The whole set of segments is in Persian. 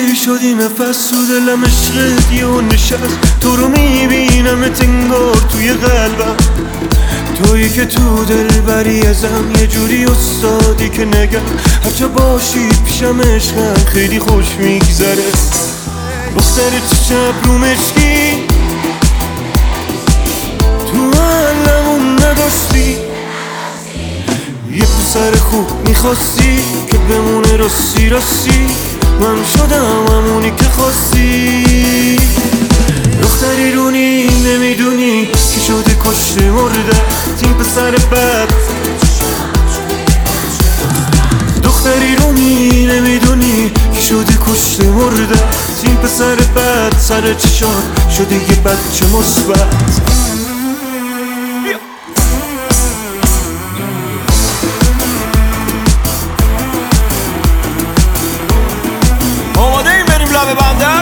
چی شدی نفس تو دلم عشقت یه نشست تو رو میبینم انگار توی قلبم تویی که تو دل بری ازم یه جوری استادی که نگم هرچه باشی پیشم عشقم خیلی خوش میگذره دختر تو شب رو مشکی تو علمون نداشتی یه پسر خوب میخواستی که بمونه راستی راستی من شدم همونی که خواستی دختری رونی نمیدونی که شده کشته مرده این پسر بد دختری رونی نمیدونی که شده کشته مرده این پسر بد سر چشان شده یه بچه مثبت آماده این بریم لبه بندر؟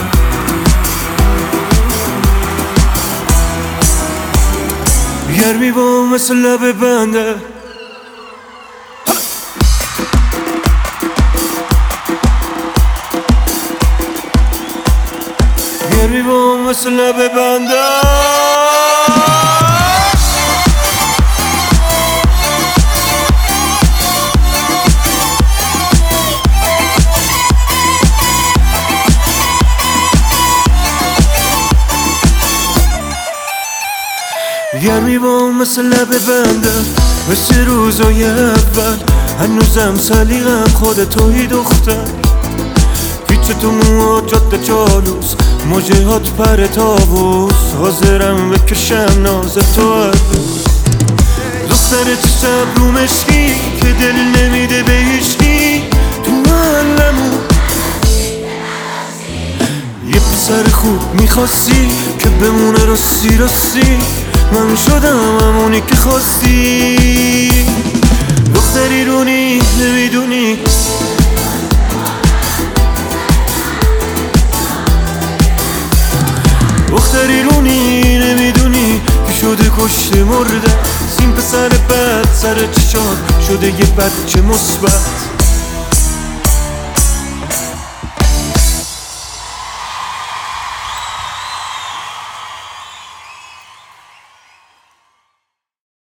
گرمی با مثل لبه بندر گرمی با مثل لبه بندر گرمی با مثل لبه بنده مثل روزای اول هنوزم سلیقم خود توی دختر پیچ تو موها جاده جالوس موجهات پر تابوس حاضرم بکشم ناز تو هر روز دختر تو شب رو مشکی که دل نمیده به هیچکی تو علمون یه پسر خوب میخواستی که بمونه راستی راستی من شدم همونی که خواستی دختری رونی نمیدونی دختری رونی نمیدونی که شده کشته مرده این پسر بد سر چشان شده یه بچه مثبت